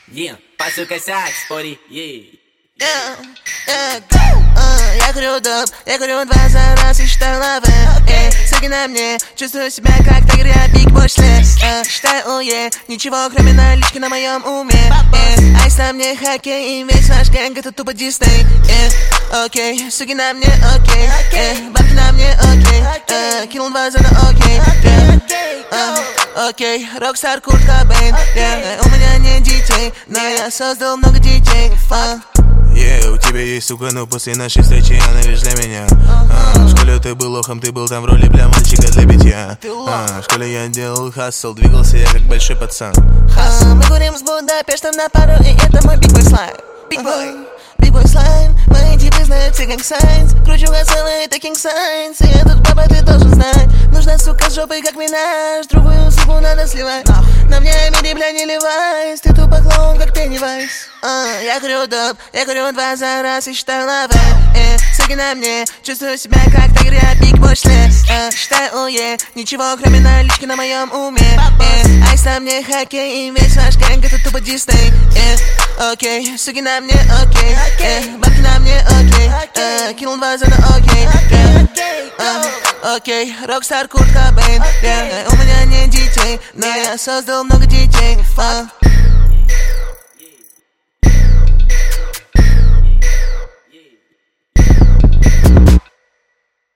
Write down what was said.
Пасу косяк, спори, Я курю доп, я курю 2 за раз и считаю лавы. Ссылки на мне, чувствую себя как тигр, я биг после. Считаю ничего кроме налички на моем уме. Айс на мне хоккей, и весь ваш гэнг это тупо Дисней. Окей, суки на мне, окей, бабки на мне, окей, кинул 2 за на окей. Окей, Рокстар, Курт Кобейн. У меня нет детей, но я создал много детей. У тебя есть сука, но после нашей встречи она лишь для меня. В школе ты был лохом, ты был там в роли для мальчика для битья. В школе я делал хассл, двигался я как большой пацан. Мы курим с Будапештом на пару, и это мой биг бой слайм. Биг бой слайм, мои типы знают все как сайнс. Кручу газелы, это кинг сайнс. И этот баба ты должен знать. Нужна сука с жопой как Минаж, другую суку надо сливать. На мне мири, бля, не ливайс, ты тупо клоун как Пеннивайз. Я курю доп, я курю 2 за раз и считаю лавы. Ссылки на мне, чувствую себя как тигр, я биг после. Считаю ничего кроме налички на моем уме. Айс на мне хоккей, и весь ваш гэнг это тупо Дисней. Окей, суки на мне, окей, бабки на мне, окей, кинул 2 за на окей. Окей, Рокстар, Курт Кобейн. У меня нет детей, но я создал много детей.